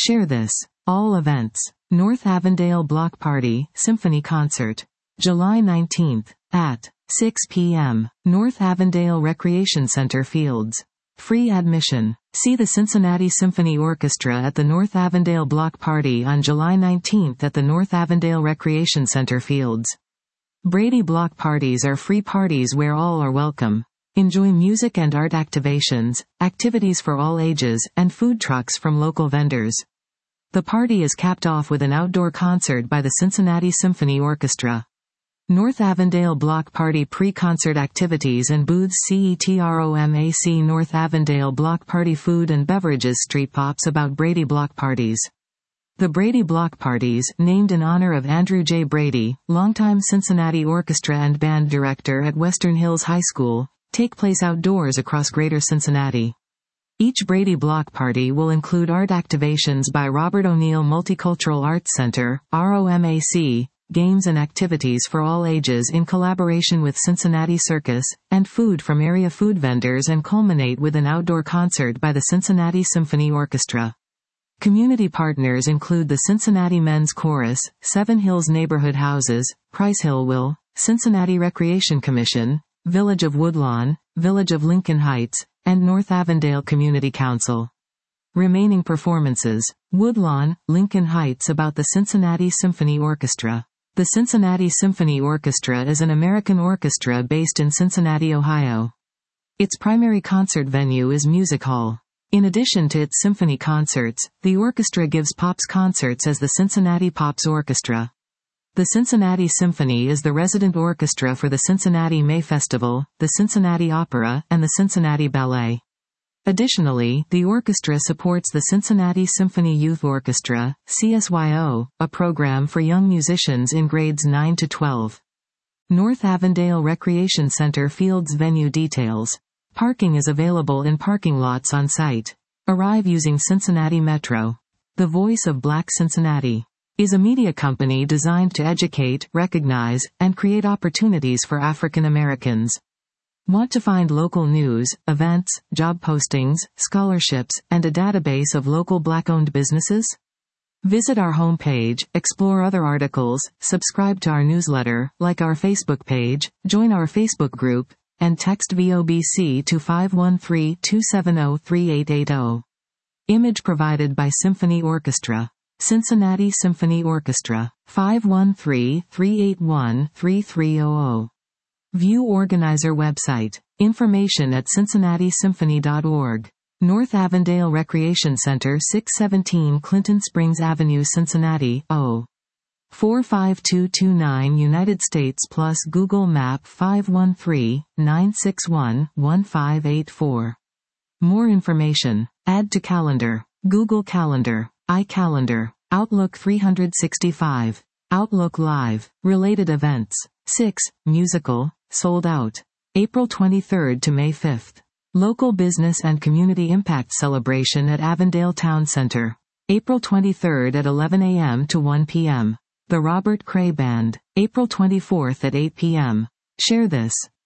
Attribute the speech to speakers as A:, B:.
A: Share this. All events. North Avondale Block Party Symphony Concert. July 19th, at 6 p.m., North Avondale Recreation Center Fields. Free admission. See the Cincinnati Symphony Orchestra at the North Avondale Block Party on July 19th at the North Avondale Recreation Center Fields. Brady Block Parties are free parties where all are welcome. Enjoy music and art activations, activities for all ages, and food trucks from local vendors. The party is capped off with an outdoor concert by the Cincinnati Symphony Orchestra. North Avondale Block Party pre-concert activities and booths. CETROMAC North Avondale Block Party food and beverages. Street pops about Brady Block Parties. The Brady Block Parties, named in honor of Andrew J. Brady, longtime Cincinnati orchestra and band director at Western Hills High School, take place outdoors across Greater Cincinnati. Each Brady Block Party will include art activations by Robert O'Neill Multicultural Arts Center, ROMAC, games and activities for all ages in collaboration with Cincinnati Circus, and food from area food vendors, and culminate with an outdoor concert by the Cincinnati Symphony Orchestra. Community partners include the Cincinnati Men's Chorus, Seven Hills Neighborhood Houses, Price Hill, Cincinnati Recreation Commission, Village of Woodlawn, Village of Lincoln Heights, and North Avondale Community Council. Remaining performances. Woodlawn, Lincoln Heights about the Cincinnati Symphony Orchestra. The Cincinnati Symphony Orchestra is an American orchestra based in Cincinnati, Ohio. Its primary concert venue is Music Hall. In addition to its symphony concerts, the orchestra gives Pops concerts as the Cincinnati Pops Orchestra. The Cincinnati Symphony is the resident orchestra for the Cincinnati May Festival, the Cincinnati Opera, and the Cincinnati Ballet. Additionally, the orchestra supports the Cincinnati Symphony Youth Orchestra, CSYO, a program for young musicians in grades 9 to 12. North Avondale Recreation Center Fields venue details. Parking is available in parking lots on site. Arrive using Cincinnati Metro. The Voice of Black Cincinnati is a media company designed to educate, recognize, and create opportunities for African Americans. Want to find local news, events, job postings, scholarships, and a database of local Black-owned businesses? Visit our homepage, explore other articles, subscribe to our newsletter, like our Facebook page, join our Facebook group, and text VOBC to 513-270-3880. Image provided by Symphony Orchestra. Cincinnati Symphony Orchestra. 513-381-3300. View organizer website. Information at cincinnatissymphony.org. North Avondale Recreation Center 617 Clinton Springs Avenue Cincinnati, O. 45229 United States plus Google Map 513-961-1584. More information. Add to calendar. Google Calendar. iCalendar. Outlook 365. Outlook Live. Related events. 6. Musical. Sold out. April 23rd to May 5th. Local Business and Community Impact Celebration at Avondale Town Center. April 23rd at 11 a.m. to 1 p.m. The Robert Cray Band. April 24th at 8 p.m. Share this.